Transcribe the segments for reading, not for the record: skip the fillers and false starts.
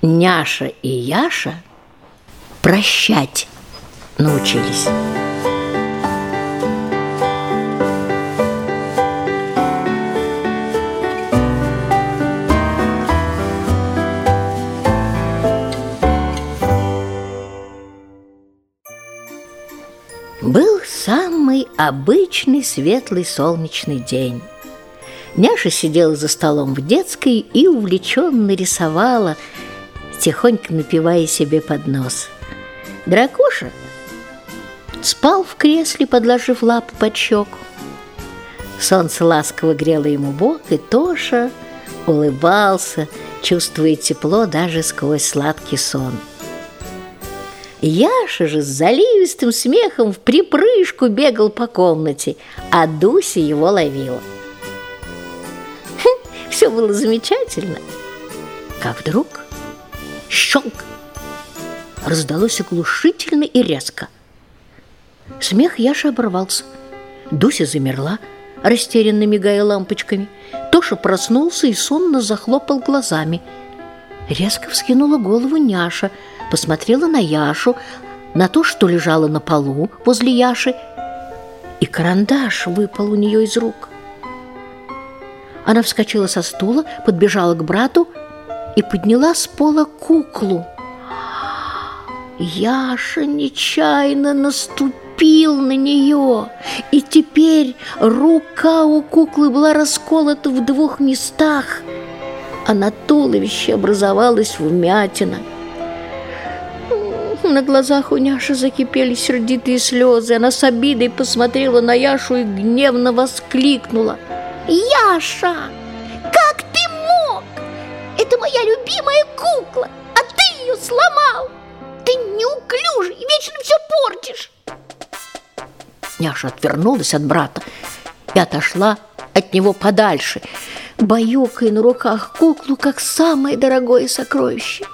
Няша и Яша прощать научились. Был самый обычный светлый солнечный день. Няша сидела за столом в детской и увлеченно рисовала, тихонько напевая себе под нос. Дракоша спал в кресле, подложив лапу под щеку. Солнце ласково грело ему бок, и Тоша улыбался, чувствуя тепло даже сквозь сладкий сон. Яша же с заливистым смехом вприпрыжку бегал по комнате, а Дуся его ловила. Все было замечательно, как вдруг щелк! Раздалось оглушительно и резко. Смех Яши оборвался. Дуся замерла, растерянно мигая лампочками. Тоша проснулся и сонно захлопал глазами. Резко вскинула голову Няша, посмотрела на Яшу, на то, что лежало на полу возле Яши, и карандаш выпал у нее из рук. Она вскочила со стула, подбежала к брату и подняла с пола куклу. Яша нечаянно наступил на нее, и теперь рука у куклы была расколота в 2 местах, а на туловище образовалась вмятина. На глазах у Няши закипели сердитые слезы. Она с обидой посмотрела на Яшу и гневно воскликнула: «Яша, как ты мог? Это моя любимая кукла, а ты ее сломал! Ты неуклюжий и вечно все портишь!» Няша отвернулась от брата и отошла от него подальше, баюкая на руках куклу, как самое дорогое сокровище.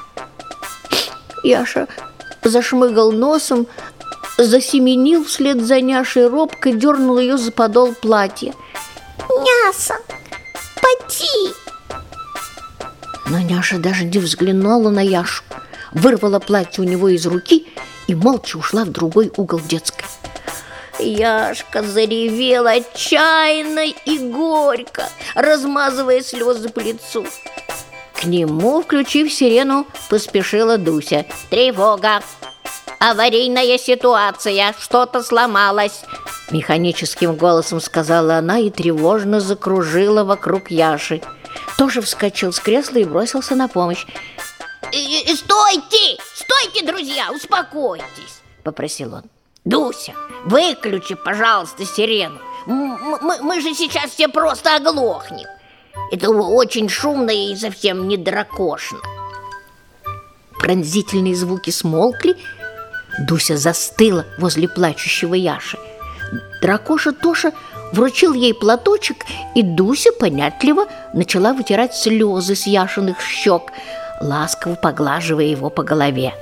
Яша зашмыгал носом, засеменил вслед за Няшей, робко дернул ее за подол платья. «Няша, поти!» Но Няша даже не взглянула на Яшу, вырвала платье у него из руки и молча ушла в другой угол детской. Яшка заревел отчаянно и горько, размазывая слезы по лицу. К нему, включив сирену, поспешила Дуся. «Тревога! Аварийная ситуация! Что-то сломалось!» Механическим голосом сказала она и тревожно закружила вокруг Яши. Тоже вскочил с кресла и бросился на помощь. «Стойте! Стойте, друзья! Успокойтесь!» – попросил он. «Дуся, выключи, пожалуйста, сирену. Мы же сейчас все просто оглохнем. Это очень шумно и совсем не дракошно». Пронзительные звуки смолкли. Дуся застыла возле плачущего Яши. Дракоша Тоша вручил ей платочек, и Дуся понятливо начала вытирать слезы с Яшиных щек, ласково поглаживая его по голове.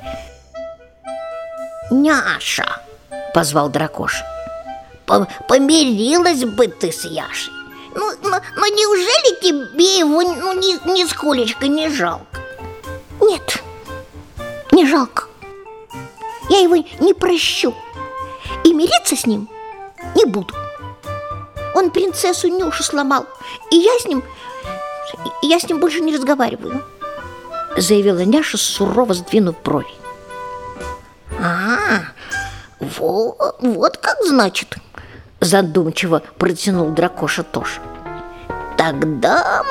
«Няша!» – позвал Дракоша. «Помирилась бы ты с Яшей. Но неужели тебе его нисколечко не жалко?» «Нет, не жалко. Я его не прощу и мириться с ним не буду. Он принцессу Нюшу сломал, и я с ним больше не разговариваю», – заявила Няша, сурово сдвинув брови. Вот как значит, задумчиво протянул Дракоша Тоша. Тогда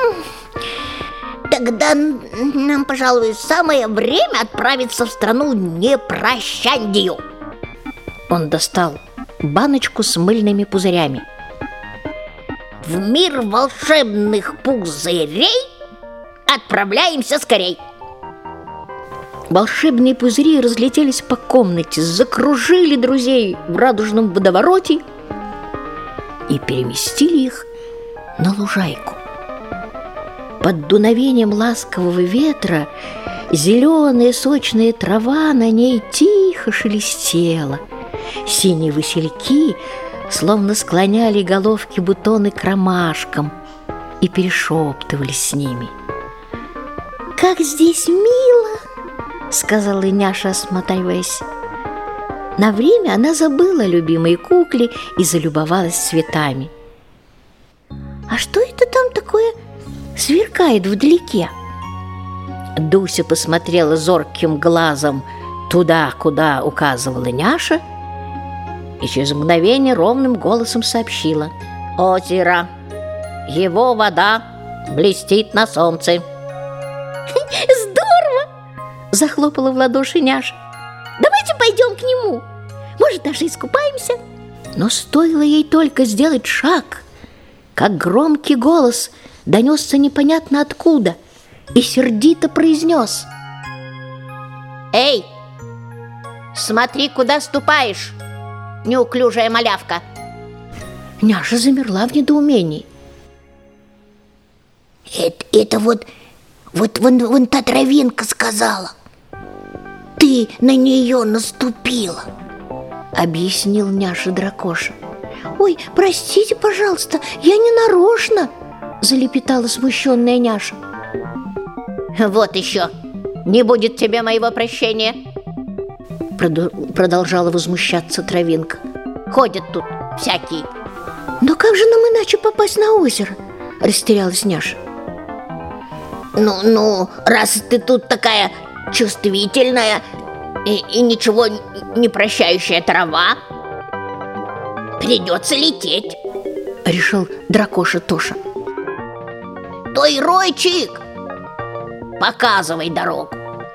нам, пожалуй, самое время отправиться в страну непрощандию. Он достал баночку с мыльными пузырями. В мир волшебных пузырей отправляемся скорей. Волшебные пузыри разлетелись по комнате, закружили друзей в радужном водовороте и переместили их на лужайку. Под дуновением ласкового ветра зеленая сочная трава на ней тихо шелестела. Синие васильки словно склоняли головки бутоны к ромашкам и перешептывались с ними. как здесь мило!» — сказала Няша, осматриваясь. На время она забыла о любимой кукле и залюбовалась цветами. «А что это там такое сверкает вдалеке?» Дуся посмотрела зорким глазом туда, куда указывала Няша, и через мгновение ровным голосом сообщила: «Озеро. Его вода блестит на солнце». «Здорово!» – захлопала в ладоши Няша. «Давайте пойдем к нему. Может, даже искупаемся». Но стоило ей только сделать шаг, как громкий голос донесся непонятно откуда и сердито произнес: «Эй, смотри, куда ступаешь, неуклюжая малявка!» Няша замерла в недоумении. Это вон та травинка сказала. Ты на нее наступила, объяснил Няша Дракоша. «Ой, простите, пожалуйста, я не нарочно!» залепетала смущенная Няша. «Вот еще! Не будет тебе моего прощения!» Продолжала возмущаться травинка. «Ходят тут всякие!» «Но как же нам иначе попасть на озеро?» растерялась Няша. Ну, раз ты тут такая чувствительная и ничего не прощающая трава, придется лететь», решил Дракоша Тоша. «Той Ройчик, показывай дорогу».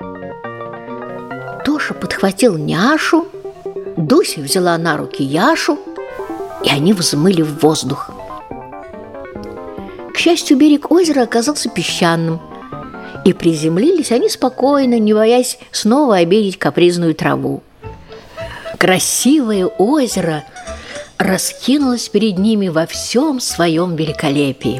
Тоша подхватил Няшу, Дуся взяла на руки Яшу, и они взмыли в воздух. К счастью, берег озера оказался песчаным, и приземлились они спокойно, не боясь снова обидеть капризную траву. Красивое озеро раскинулось перед ними во всем своем великолепии.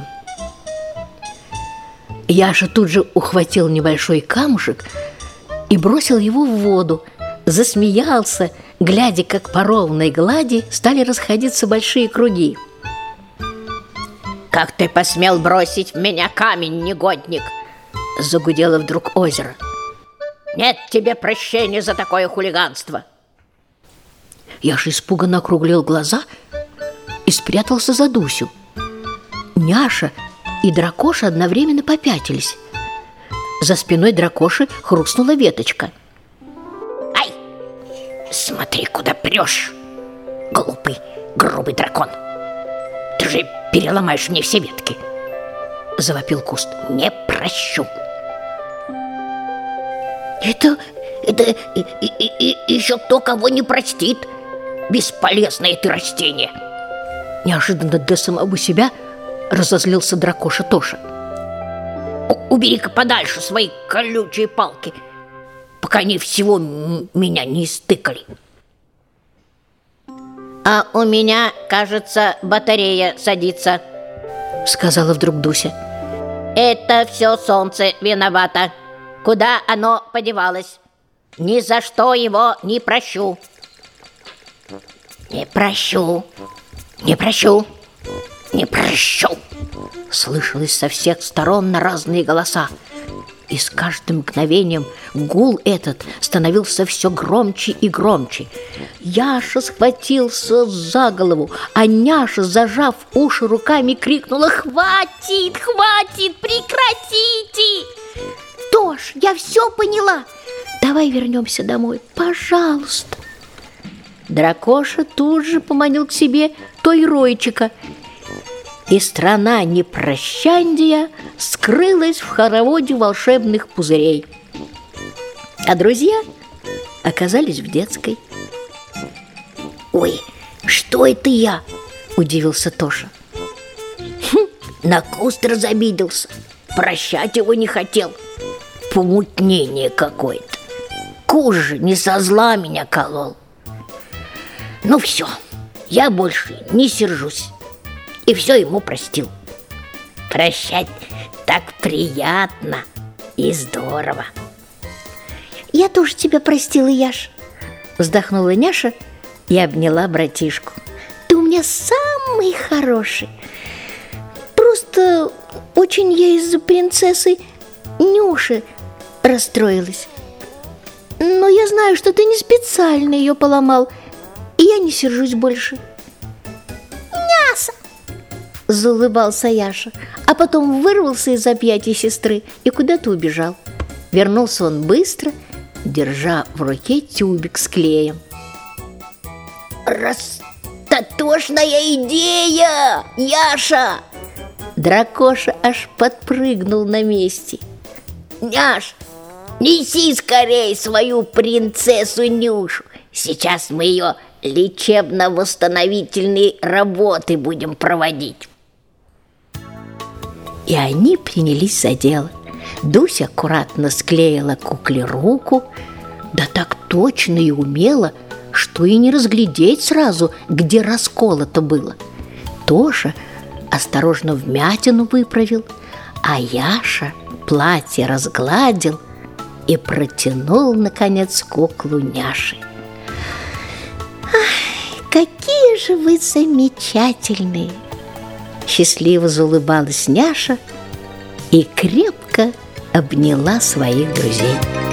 Яша тут же ухватил небольшой камушек и бросил его в воду, засмеялся, глядя, как по ровной глади стали расходиться большие круги. «Как ты посмел бросить в меня камень, негодник?» загудело вдруг озеро. «Нет тебе прощения за такое хулиганство!» Яша испуганно округлил глаза и спрятался за Дусю. Няша и Дракоша одновременно попятились. За спиной Дракоши хрустнула веточка. «Ай, смотри, куда прешь, глупый, грубый дракон! Ты же переломаешь мне все ветки!» завопил куст. «Не прощу!» Это еще кто кого не простит, бесполезное ты растение!» Неожиданно для самого себя разозлился Дракоша Тоша. «Убери-ка подальше свои колючие палки, пока они всего меня не истыкали!» «А у меня, кажется, батарея садится», сказала вдруг Дуся. «Это все солнце виновато. Куда оно подевалось? Ни за что его не прощу». «Не прощу, не прощу, не прощу!» слышалось со всех сторон на разные голоса. И с каждым мгновением гул этот становился все громче и громче. Яша схватился за голову, а Няша, зажав уши руками, крикнула: «Хватит, хватит, прекратите!» «Тош, я все поняла! Давай вернемся домой, пожалуйста!» Дракоша тут же поманил к себе той Ройчика, и страна непрощандия скрылась в хороводе волшебных пузырей. А друзья оказались в детской. «Ой, что это я?» – удивился Тоша. «На куст разобиделся, прощать его не хотел. Помутнение какое-то. Куст же не со зла меня колол. Ну все, я больше не сержусь». И все ему простил. Прощать так приятно и здорово. «Я тоже тебя простила, Яш», вздохнула Няша и обняла братишку. «Ты у меня самый хороший. Просто очень я из-за принцессы Нюши расстроилась. Но я знаю, что ты не специально ее поломал, и я не сержусь больше. Няса! Заулыбался Яша, а потом вырвался из объятий сестры и куда-то убежал. Вернулся он быстро, держа в руке тюбик с клеем. Растатошная идея, Яша! Дракоша аж подпрыгнул на месте. Няш, неси скорей свою принцессу Нюшу. Сейчас мы ее лечебно-восстановительные работы будем проводить. И они принялись за дело. Дуся аккуратно склеила кукле руку, да так точно и умело, что и не разглядеть сразу, где расколото было. Тоша осторожно вмятину выправил, а Яша платье разгладил и протянул, наконец, куклу Няше. «Ах, какие же вы замечательные!» Счастливо заулыбалась Няша и крепко обняла своих друзей.